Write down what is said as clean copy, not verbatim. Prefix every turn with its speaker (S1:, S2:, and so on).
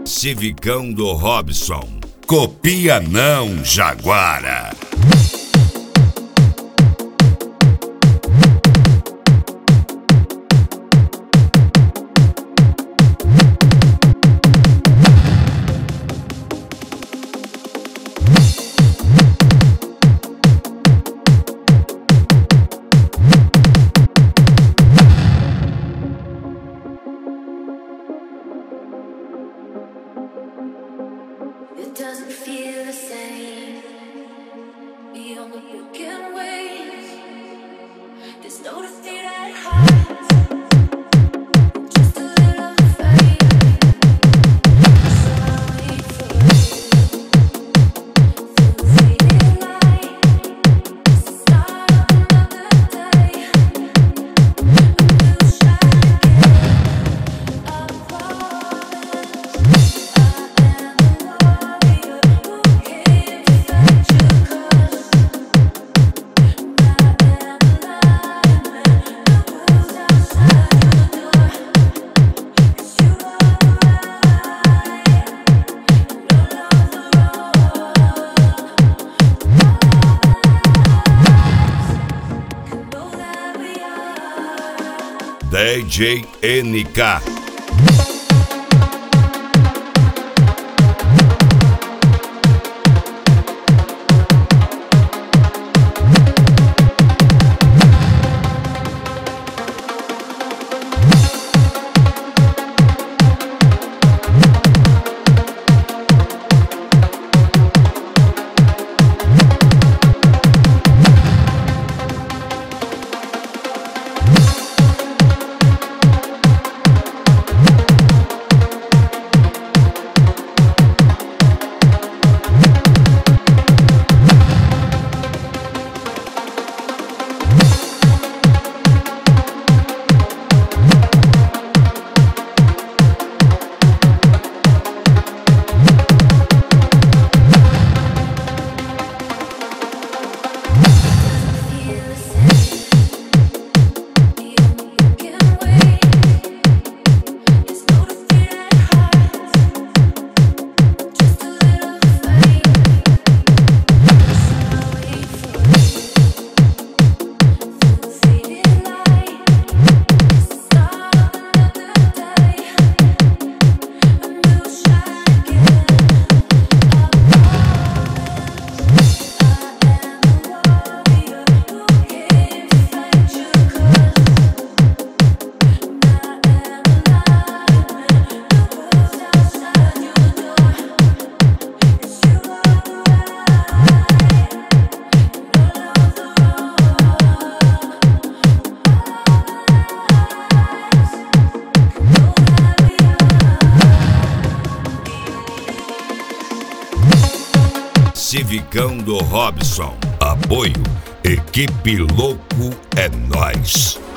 S1: Civicão do Robson. Copia não, Jaguara.
S2: It doesn't feel the same beyond the broken ways. There's no defeat at heart, just a little faith. So I wait for you through the fading light. It's the start of another day, and we'll shine again. I promise.
S1: DJ NK. Civicão do Robson. Apoio. Equipe Louco é Nós.